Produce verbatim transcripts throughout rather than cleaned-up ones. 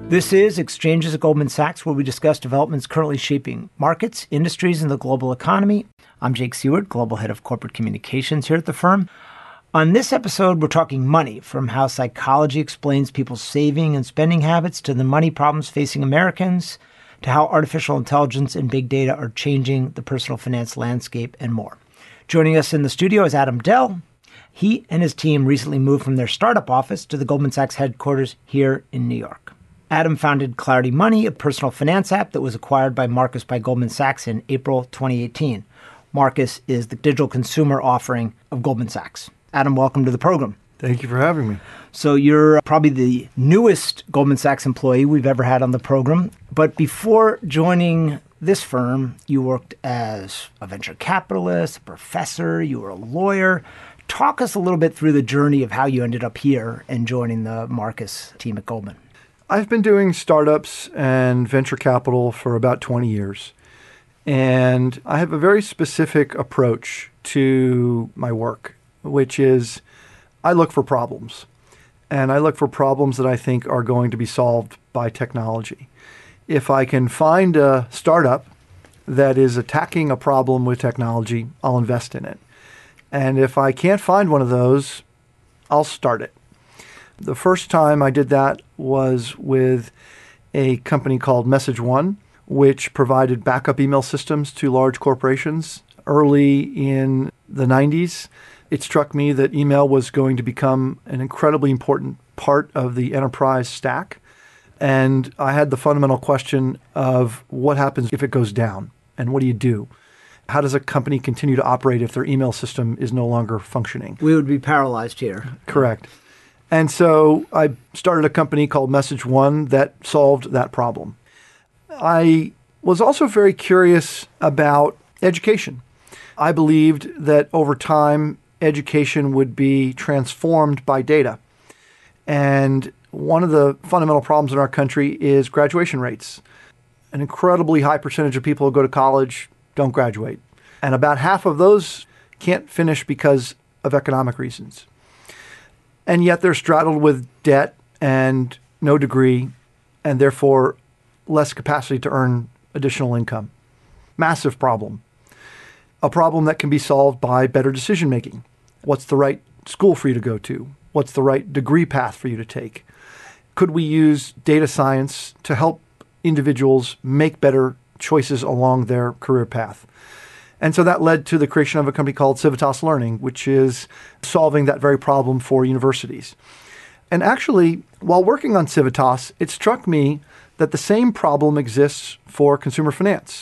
This is Exchanges at Goldman Sachs, where we discuss developments currently shaping markets, industries, and the global economy. I'm Jake Seward, Global Head of Corporate Communications here at the firm. On this episode, we're talking money, from how psychology explains people's saving and spending habits to the money problems facing Americans, to how artificial intelligence and big data are changing the personal finance landscape, and more. Joining us in the studio is Adam Dell. He and his team recently moved from their startup office to the Goldman Sachs headquarters here in New York. Adam founded Clarity Money, a personal finance app that was acquired by Marcus by Goldman Sachs in April twenty eighteen. Marcus is the digital consumer offering of Goldman Sachs. Adam, welcome to the program. Thank you for having me. So you're probably the newest Goldman Sachs employee we've ever had on the program. But before joining this firm, you worked as a venture capitalist, a professor, you were a lawyer. Talk us a little bit through the journey of how you ended up here and joining the Marcus team at Goldman. I've been doing startups and venture capital for about twenty years. And I have a very specific approach to my work, which is I look for problems. And I look for problems that I think are going to be solved by technology. If I can find a startup that is attacking a problem with technology, I'll invest in it. And if I can't find one of those, I'll start it. The first time I did that was with a company called Message One, which provided backup email systems to large corporations. Early in the nineties, it struck me that email was going to become an incredibly important part of the enterprise stack. And I had the fundamental question of what happens if it goes down, and what do you do? How does a company continue to operate if their email system is no longer functioning? We would be paralyzed here. Correct. And so I started a company called Message One that solved that problem. I was also very curious about education. I believed that over time, education would be transformed by data. And one of the fundamental problems in our country is graduation rates. An incredibly high percentage of people who go to college don't graduate. And about half of those can't finish because of economic reasons. And yet they're straddled with debt and no degree, and therefore less capacity to earn additional income. Massive problem. A problem that can be solved by better decision making. What's the right school for you to go to? What's the right degree path for you to take? Could we use data science to help individuals make better choices along their career path? And so that led to the creation of a company called Civitas Learning, which is solving that very problem for universities. And actually, while working on Civitas, it struck me that the same problem exists for consumer finance.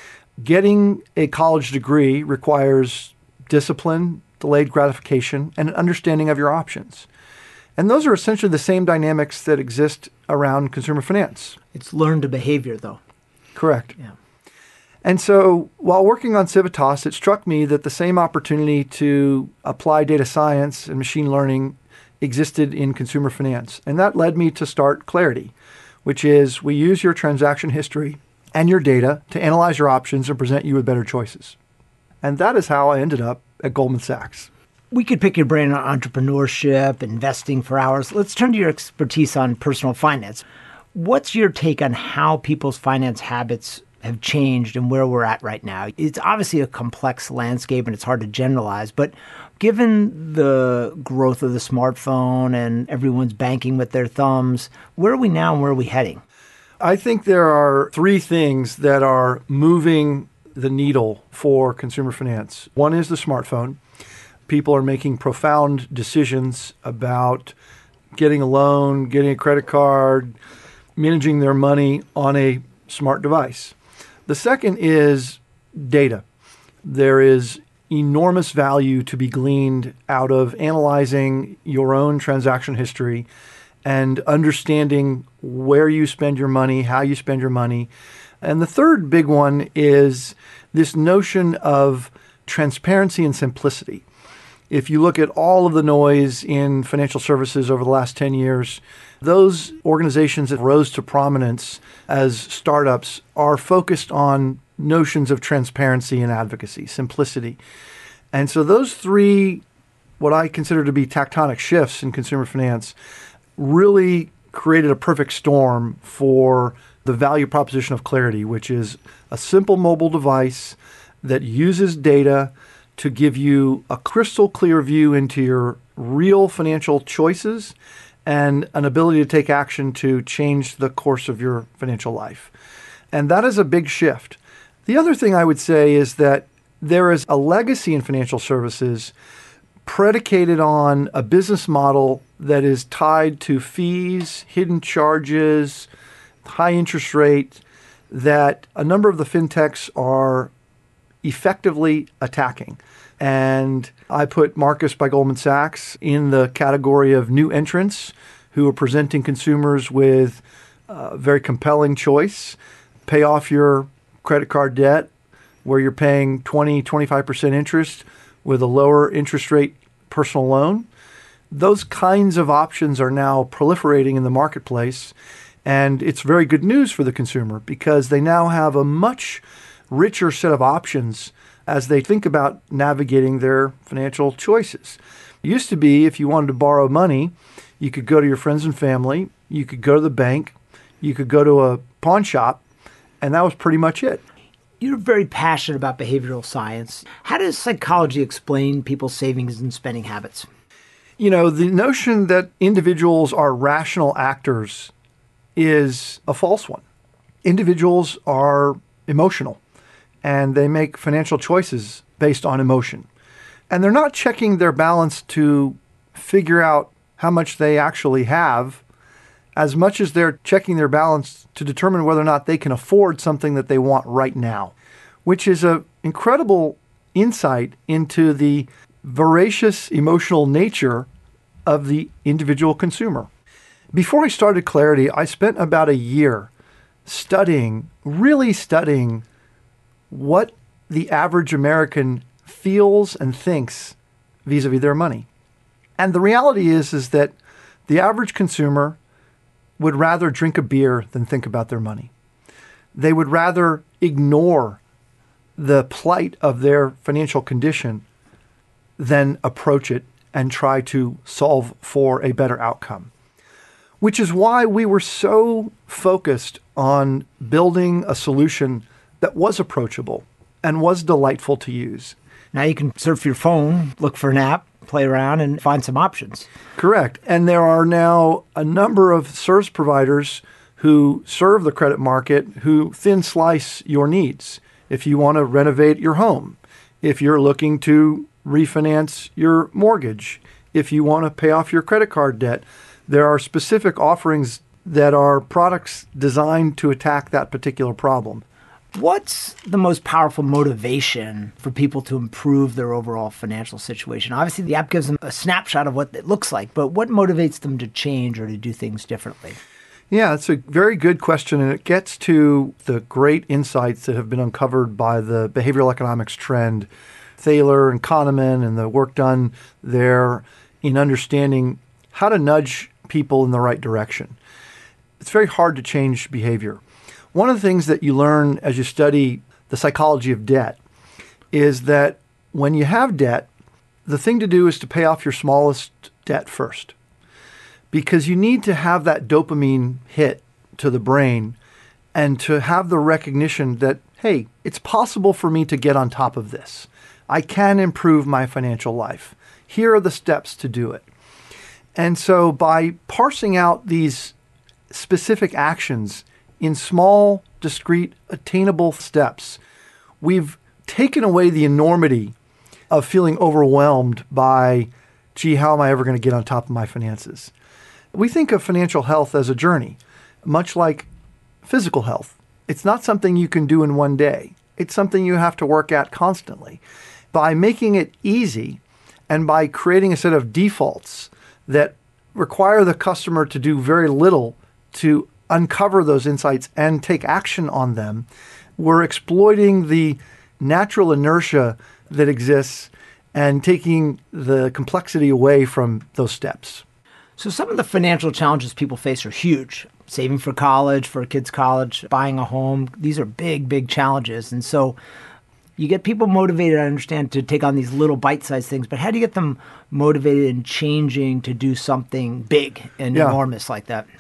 Getting a college degree requires discipline, delayed gratification, and an understanding of your options. And those are essentially the same dynamics that exist around consumer finance. It's learned behavior, though. Correct. Yeah. And so while working on Civitas, it struck me that the same opportunity to apply data science and machine learning existed in consumer finance. And that led me to start Clarity, which is we use your transaction history and your data to analyze your options and present you with better choices. And that is how I ended up at Goldman Sachs. We could pick your brain on entrepreneurship, investing for hours. Let's turn to your expertise on personal finance. What's your take on how people's finance habits have changed and where we're at right now? It's obviously a complex landscape and it's hard to generalize, but given the growth of the smartphone and everyone's banking with their thumbs, where are we now and where are we heading? I think there are three things that are moving the needle for consumer finance. One is the smartphone. People are making profound decisions about getting a loan, getting a credit card, managing their money on a smart device. The second is data. There is enormous value to be gleaned out of analyzing your own transaction history and understanding where you spend your money, how you spend your money. And the third big one is this notion of transparency and simplicity. If you look at all of the noise in financial services over the last ten years, those organizations that rose to prominence as startups are focused on notions of transparency and advocacy, simplicity. And so those three, what I consider to be tectonic shifts in consumer finance, really created a perfect storm for the value proposition of Clarity, which is a simple mobile device that uses data to give you a crystal clear view into your real financial choices and an ability to take action to change the course of your financial life. And that is a big shift. The other thing I would say is that there is a legacy in financial services predicated on a business model that is tied to fees, hidden charges, high interest rate, that a number of the fintechs are effectively attacking. And I put Marcus by Goldman Sachs in the category of new entrants who are presenting consumers with a very compelling choice. Pay off your credit card debt where you're paying twenty, twenty-five percent interest with a lower interest rate personal loan. Those kinds of options are now proliferating in the marketplace. And it's very good news for the consumer because they now have a much richer set of options as they think about navigating their financial choices. It used to be if you wanted to borrow money, you could go to your friends and family, you could go to the bank, you could go to a pawn shop, and that was pretty much it. You're very passionate about behavioral science. How does psychology explain people's savings and spending habits? You know, the notion that individuals are rational actors is a false one. Individuals are emotional, and they make financial choices based on emotion. And they're not checking their balance to figure out how much they actually have, as much as they're checking their balance to determine whether or not they can afford something that they want right now, which is an incredible insight into the voracious emotional nature of the individual consumer. Before I started Clarity, I spent about a year studying, really studying what the average American feels and thinks vis-a-vis their money. And the reality is, is that the average consumer would rather drink a beer than think about their money. They would rather ignore the plight of their financial condition than approach it and try to solve for a better outcome. Which is why we were so focused on building a solution that was approachable and was delightful to use. Now you can surf your phone, look for an app, play around, and find some options. Correct. And there are now a number of service providers who serve the credit market who thin slice your needs. If you want to renovate your home, if you're looking to refinance your mortgage, if you want to pay off your credit card debt, there are specific offerings that are products designed to attack that particular problem. What's the most powerful motivation for people to improve their overall financial situation? Obviously, the app gives them a snapshot of what it looks like, but what motivates them to change or to do things differently? Yeah, it's a very good question, and it gets to the great insights that have been uncovered by the behavioral economics trend, Thaler and Kahneman, and the work done there in understanding how to nudge people in the right direction. It's very hard to change behavior. One of the things that you learn as you study the psychology of debt is that when you have debt, the thing to do is to pay off your smallest debt first, because you need to have that dopamine hit to the brain and to have the recognition that, hey, it's possible for me to get on top of this. I can improve my financial life. Here are the steps to do it. And so by parsing out these specific actions in small, discrete, attainable steps, we've taken away the enormity of feeling overwhelmed by, gee, how am I ever going to get on top of my finances? We think of financial health as a journey, much like physical health. It's not something you can do in one day. It's something you have to work at constantly. By making it easy and by creating a set of defaults that require the customer to do very little to uncover those insights and take action on them, we're exploiting the natural inertia that exists and taking the complexity away from those steps. So some of the financial challenges people face are huge. Saving for college, for a kid's college, buying a home. These are big, big challenges. And so you get people motivated, I understand, to take on these little bite-sized things, but how do you get them motivated and changing to do something big and yeah. enormous like that?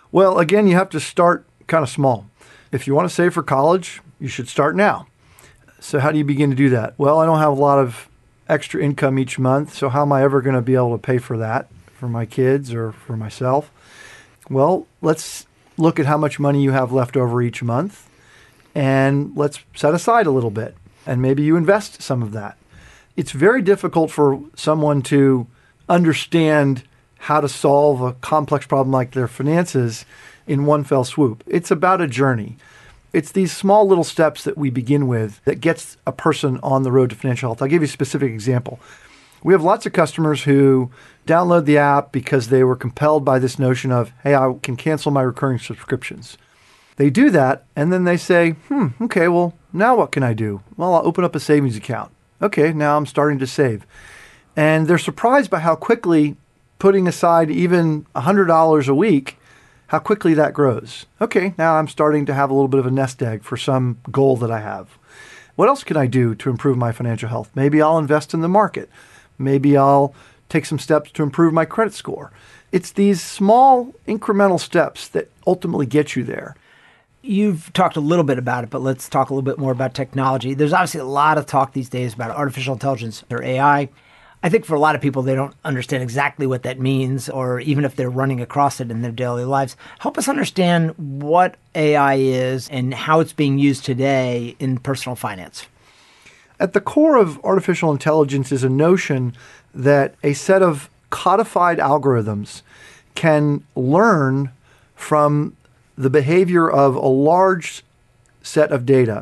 Well, again, you have to start kind of small. If you want to save for college, you should start now. So how do you begin to do that? Well, I don't have a lot of extra income each month, so how am I ever going to be able to pay for that for my kids or for myself? Well, let's look at how much money you have left over each month, and let's set aside a little bit, and maybe you invest some of that. It's very difficult for someone to understand how to solve a complex problem like their finances in one fell swoop. It's about a journey. It's these small little steps that we begin with that gets a person on the road to financial health. I'll give you a specific example. We have lots of customers who download the app because they were compelled by this notion of, hey, I can cancel my recurring subscriptions. They do that, and then they say, hmm, okay, well, now what can I do? Well, I'll open up a savings account. Okay, now I'm starting to save. And they're surprised by how quickly putting aside even one hundred dollars a week, how quickly that grows. Okay, now I'm starting to have a little bit of a nest egg for some goal that I have. What else can I do to improve my financial health? Maybe I'll invest in the market. Maybe I'll take some steps to improve my credit score. It's these small incremental steps that ultimately get you there. You've talked a little bit about it, but let's talk a little bit more about technology. There's obviously a lot of talk these days about artificial intelligence or A I. I think for a lot of people, they don't understand exactly what that means, or even if they're running across it in their daily lives. Help us understand what A I is and how it's being used today in personal finance. At the core of artificial intelligence is a notion that a set of codified algorithms can learn from the behavior of a large set of data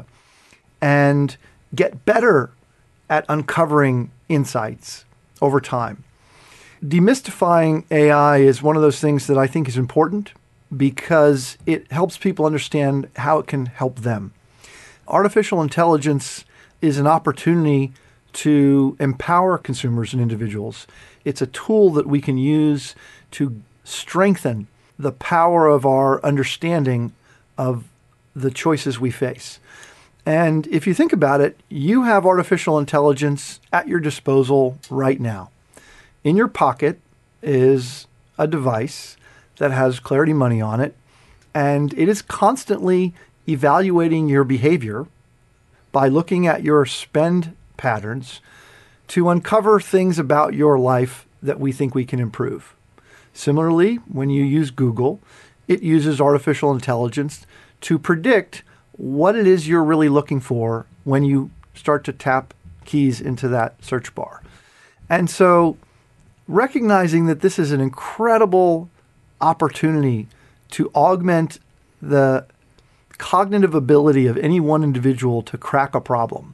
and get better at uncovering insights over time. Demystifying A I is one of those things that I think is important because it helps people understand how it can help them. Artificial intelligence is an opportunity to empower consumers and individuals. It's a tool that we can use to strengthen the power of our understanding of the choices we face. And if you think about it, you have artificial intelligence at your disposal right now. In your pocket is a device that has Clarity Money on it, and it is constantly evaluating your behavior by looking at your spend patterns to uncover things about your life that we think we can improve. Similarly, when you use Google, it uses artificial intelligence to predict what it is you're really looking for when you start to tap keys into that search bar. And so recognizing that this is an incredible opportunity to augment the cognitive ability of any one individual to crack a problem.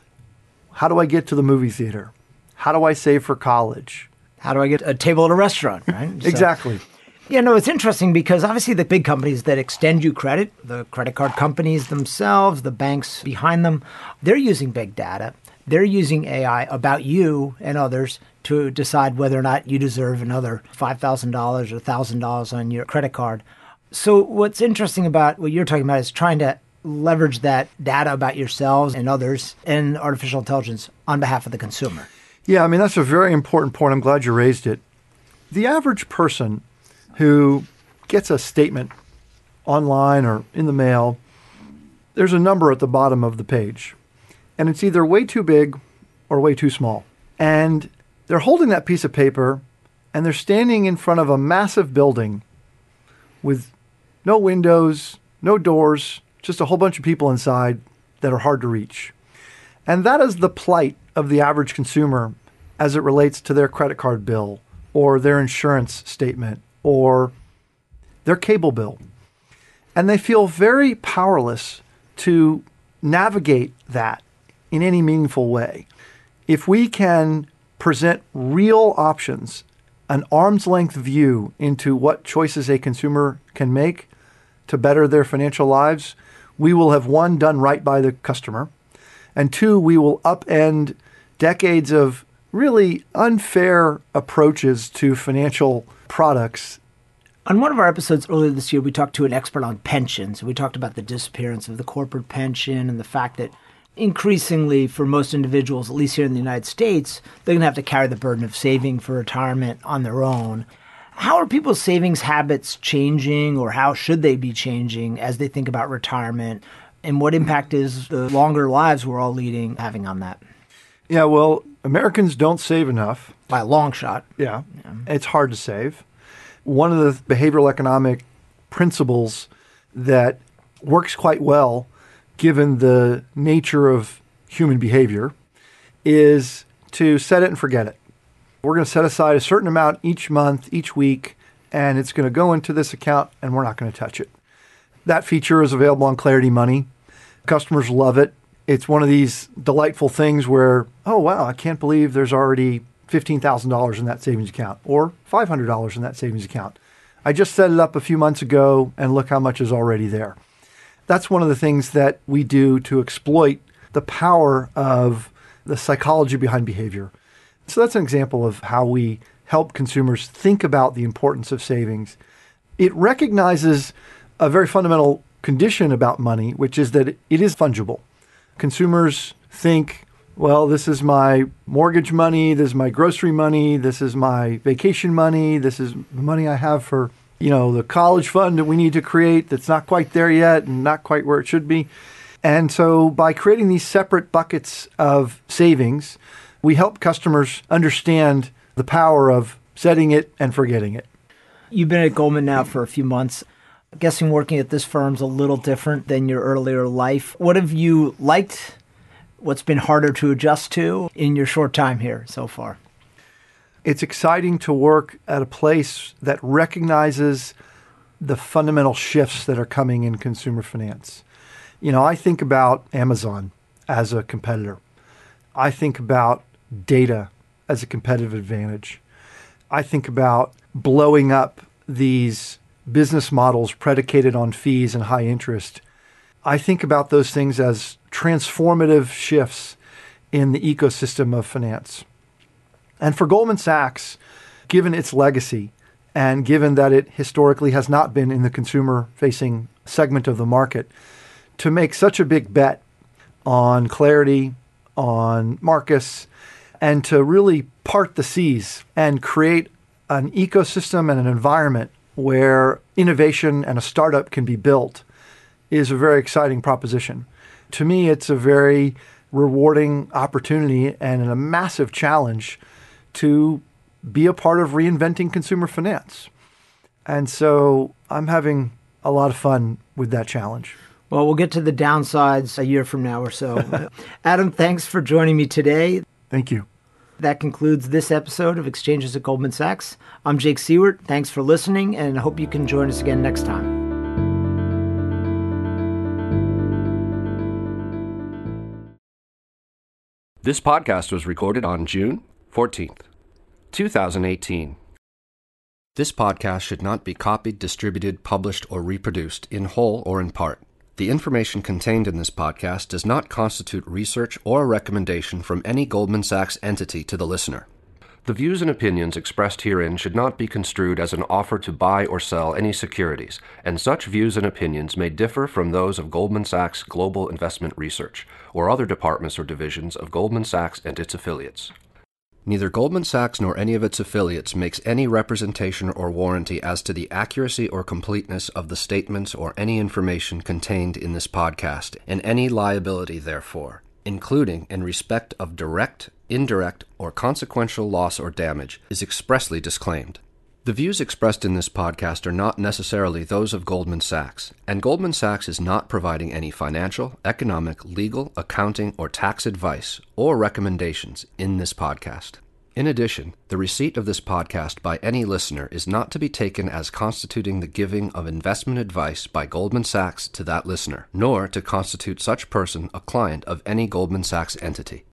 How do I get to the movie theater? How do I save for college? How do I get a table at a restaurant, right? Exactly. So, yeah, no, it's interesting because obviously the big companies that extend you credit, the credit card companies themselves, the banks behind them, they're using big data. They're using A I about you and others to decide whether or not you deserve another five thousand dollars or one thousand dollars on your credit card. So what's interesting about what you're talking about is trying to leverage that data about yourselves and others and artificial intelligence on behalf of the consumer. Yeah, I mean, that's a very important point. I'm glad you raised it. The average person who gets a statement online or in the mail, there's a number at the bottom of the page. And it's either way too big or way too small. And they're holding that piece of paper and they're standing in front of a massive building with no windows, no doors, just a whole bunch of people inside that are hard to reach. And that is the plight of the average consumer as it relates to their credit card bill or their insurance statement or their cable bill. And they feel very powerless to navigate that in any meaningful way. If we can present real options, an arm's length view into what choices a consumer can make to better their financial lives, we will have, one, done right by the customer, and two, we will upend decades of really unfair approaches to financial products. On one of our episodes earlier this year, we talked to an expert on pensions. We talked about the disappearance of the corporate pension and the fact that increasingly for most individuals, at least here in the United States, they're going to have to carry the burden of saving for retirement on their own. How are people's savings habits changing, or how should they be changing as they think about retirement? And what impact is the longer lives we're all leading having on that? Yeah, well, Americans don't save enough. By a long shot. Yeah, yeah. It's hard to save. One of the behavioral economic principles that works quite well, given the nature of human behavior, is to set it and forget it. We're going to set aside a certain amount each month, each week, and it's going to go into this account, and we're not going to touch it. That feature is available on Clarity Money. Customers love it. It's one of these delightful things where, oh, wow, I can't believe there's already fifteen thousand dollars in that savings account or five hundred dollars in that savings account. I just set it up a few months ago, and look how much is already there. That's one of the things that we do to exploit the power of the psychology behind behavior. So that's an example of how we help consumers think about the importance of savings. It recognizes a very fundamental condition about money, which is that it is fungible. Consumers think, well, this is my mortgage money, this is my grocery money, this is my vacation money, this is the money I have for, you know, the college fund that we need to create that's not quite there yet and not quite where it should be. And so by creating these separate buckets of savings, we help customers understand the power of setting it and forgetting it. You've been at Goldman now for a few months. I'm guessing working at this firm's a little different than your earlier life. What have you liked? What's been harder to adjust to in your short time here so far? It's exciting to work at a place that recognizes the fundamental shifts that are coming in consumer finance. You know, I think about Amazon as a competitor. I think about data as a competitive advantage. I think about blowing up these business models predicated on fees and high interest. I think about those things as transformative shifts in the ecosystem of finance. And for Goldman Sachs, given its legacy and given that it historically has not been in the consumer-facing segment of the market, to make such a big bet on Clarity, on Marcus, and to really part the seas and create an ecosystem and an environment where innovation and a startup can be built is a very exciting proposition. To me, it's a very rewarding opportunity and a massive challenge to be a part of reinventing consumer finance. And so I'm having a lot of fun with that challenge. Well, we'll get to the downsides a year from now or so. Adam, thanks for joining me today. Thank you. That concludes this episode of Exchanges at Goldman Sachs. I'm Jake Siewert. Thanks for listening, and I hope you can join us again next time. This podcast was recorded on June fourteenth, two thousand eighteen. This podcast should not be copied, distributed, published, or reproduced in whole or in part. The information contained in this podcast does not constitute research or a recommendation from any Goldman Sachs entity to the listener. The views and opinions expressed herein should not be construed as an offer to buy or sell any securities, and such views and opinions may differ from those of Goldman Sachs Global Investment Research or other departments or divisions of Goldman Sachs and its affiliates. Neither Goldman Sachs nor any of its affiliates makes any representation or warranty as to the accuracy or completeness of the statements or any information contained in this podcast, and any liability therefore, including in respect of direct, indirect, or consequential loss or damage, is expressly disclaimed. The views expressed in this podcast are not necessarily those of Goldman Sachs, and Goldman Sachs is not providing any financial, economic, legal, accounting, or tax advice or recommendations in this podcast. In addition, the receipt of this podcast by any listener is not to be taken as constituting the giving of investment advice by Goldman Sachs to that listener, nor to constitute such person a client of any Goldman Sachs entity.